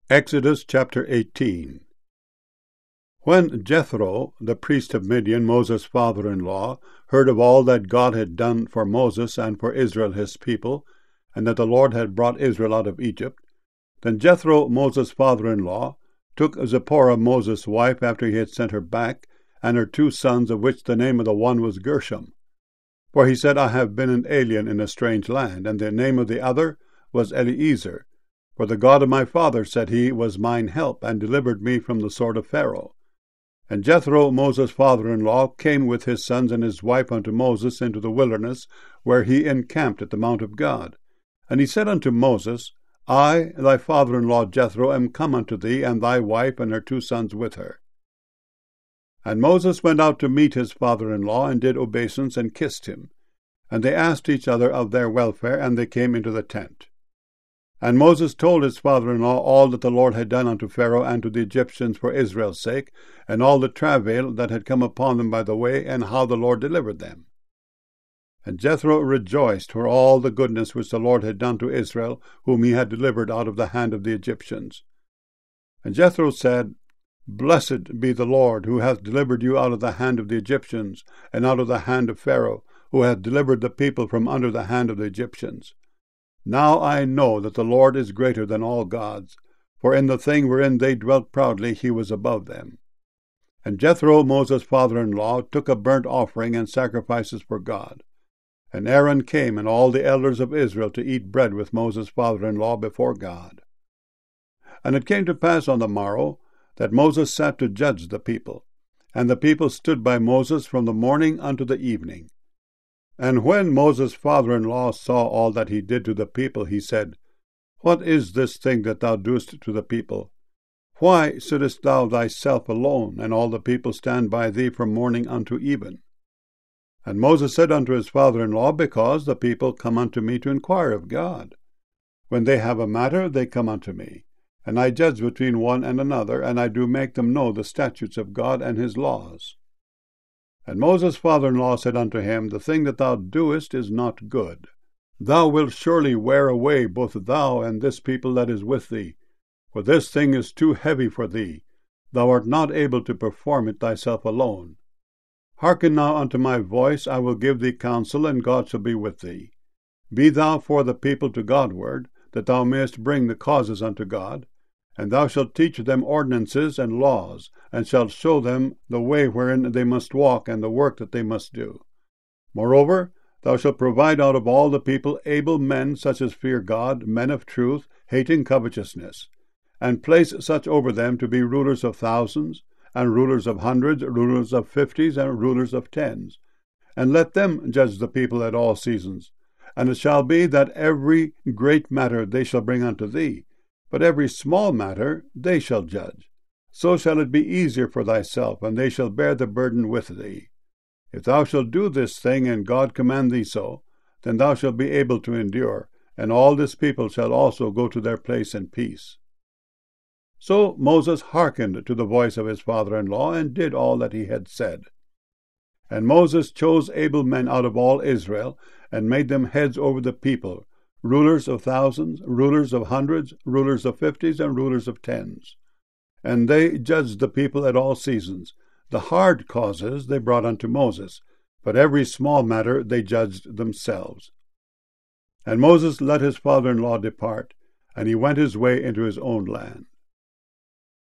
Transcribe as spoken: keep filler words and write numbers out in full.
Exodus chapter eighteen. When Jethro, the priest of Midian, Moses' father-in-law, heard of all that God had done for Moses and for Israel his people, and that the Lord had brought Israel out of Egypt, then Jethro, Moses' father-in-law, took Zipporah, Moses' wife, after he had sent her back, and her two sons, of which the name of the one was Gershom. For he said, I have been an alien in a strange land, and the name of the other was Eliezer. For the God of my father, said he, was mine help, and delivered me from the sword of Pharaoh. And Jethro, Moses' father-in-law, came with his sons and his wife unto Moses into the wilderness, where he encamped at the mount of God. And he said unto Moses, I, thy father-in-law Jethro, am come unto thee, and thy wife and her two sons with her. And Moses went out to meet his father-in-law, and did obeisance, and kissed him. And they asked each other of their welfare, and they came into the tent. And Moses told his father-in-law all that the Lord had done unto Pharaoh and to the Egyptians for Israel's sake, and all the travail that had come upon them by the way, and how the Lord delivered them. And Jethro rejoiced for all the goodness which the Lord had done to Israel, whom he had delivered out of the hand of the Egyptians. And Jethro said, Blessed be the Lord, who hath delivered you out of the hand of the Egyptians, and out of the hand of Pharaoh, who hath delivered the people from under the hand of the Egyptians. Now I know that the Lord is greater than all gods, for in the thing wherein they dwelt proudly he was above them. And Jethro, Moses' father-in-law, took a burnt offering and sacrifices for God. And Aaron came, and all the elders of Israel, to eat bread with Moses' father-in-law before God. And it came to pass on the morrow, that Moses sat to judge the people. And the people stood by Moses from the morning unto the evening. And when Moses' father-in-law saw all that he did to the people, he said, What is this thing that thou doest to the people? Why sittest thou thyself alone, and all the people stand by thee from morning unto even? And Moses said unto his father-in-law, Because the people come unto me to inquire of God. When they have a matter, they come unto me. And I judge between one and another, and I do make them know the statutes of God and his laws. And Moses' father-in-law said unto him, The thing that thou doest is not good. Thou wilt surely wear away both thou and this people that is with thee, for this thing is too heavy for thee. Thou art not able to perform it thyself alone. Hearken now unto my voice, I will give thee counsel, and God shall be with thee. Be thou for the people to Godward, that thou mayest bring the causes unto God, and thou shalt teach them ordinances and laws, and shalt show them the way wherein they must walk, and the work that they must do. Moreover, thou shalt provide out of all the people able men, such as fear God, men of truth, hating covetousness, and place such over them to be rulers of thousands, and rulers of hundreds, rulers of fifties, and rulers of tens. And let them judge the people at all seasons. And it shall be that every great matter they shall bring unto thee, but every small matter they shall judge. So shall it be easier for thyself, and they shall bear the burden with thee. If thou shalt do this thing, and God command thee so, then thou shalt be able to endure, and all this people shall also go to their place in peace. So Moses hearkened to the voice of his father-in-law, and did all that he had said. And Moses chose able men out of all Israel, and made them heads over the people, rulers of thousands, rulers of hundreds, rulers of fifties, and rulers of tens. And they judged the people at all seasons. The hard causes they brought unto Moses, but every small matter they judged themselves. And Moses let his father-in-law depart, and he went his way into his own land.